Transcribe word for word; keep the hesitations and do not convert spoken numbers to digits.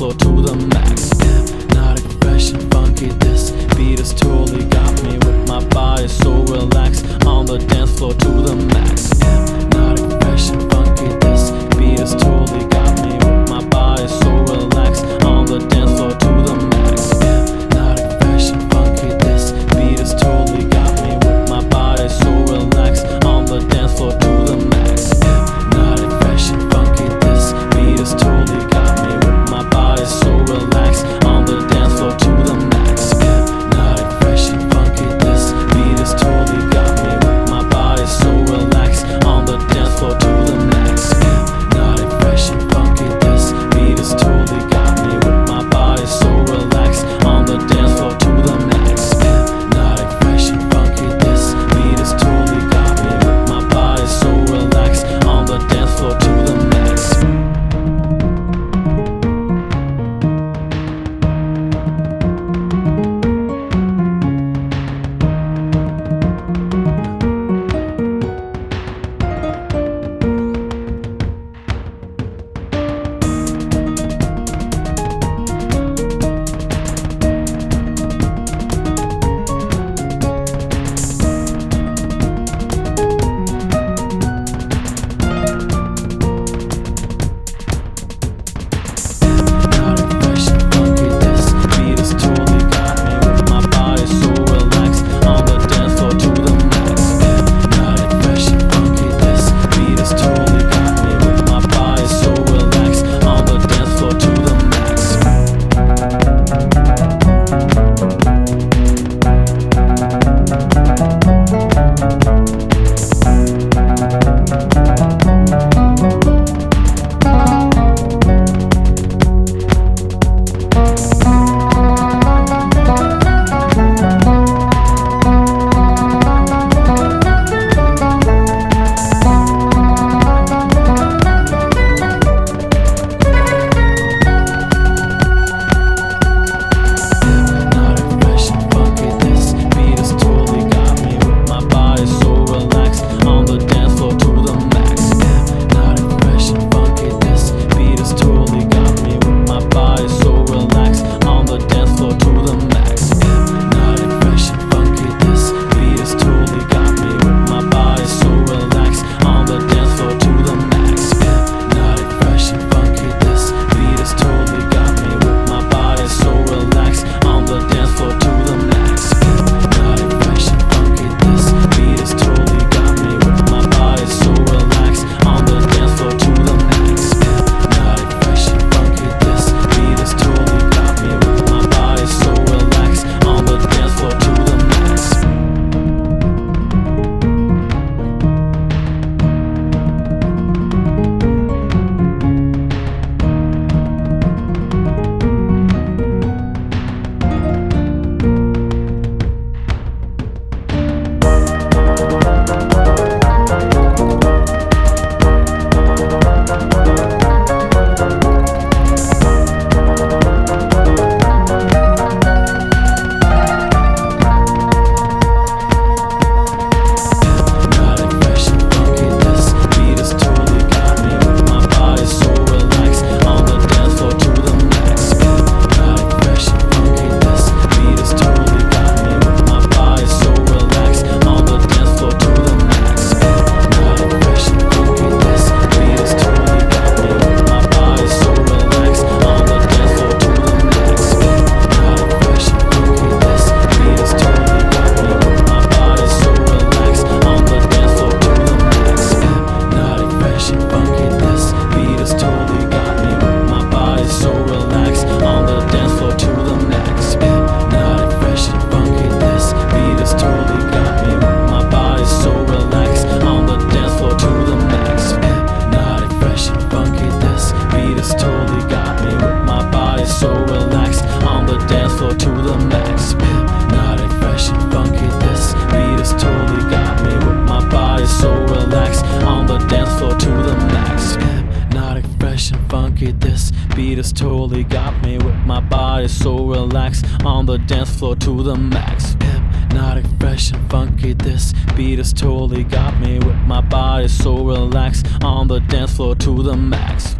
floor to the max. Hypnotic, fresh and funky, this beat has totally got me with my body so relaxed on the dance floor to the max. Hypnotic, fresh and funky, this beat has totally got me with my body so relaxed on the dance floor to the max. Hypnotic, fresh and funky, this beat has totally got me with my body so relaxed on the dance floor to the max. Hypnotic, fresh and funky, this beat has totally got me with my body so relaxed on the dance floor to the max. Hypnotic, fresh and funky, this beat has totally got me with my body so relaxed on the dance floor to the max. Hypnotic, fresh and funky, this beat has totally got me with my body so relaxed on the dance floor to the max. Hypnotic, fresh and funky, this beat has totally got me with my body so relaxed on the dance floor to the max. This beat has totally got me with my body so relaxed on the dance floor to the max. Hypnotic, fresh and funky. This beat has totally got me with my body so relaxed on the dance floor to the max.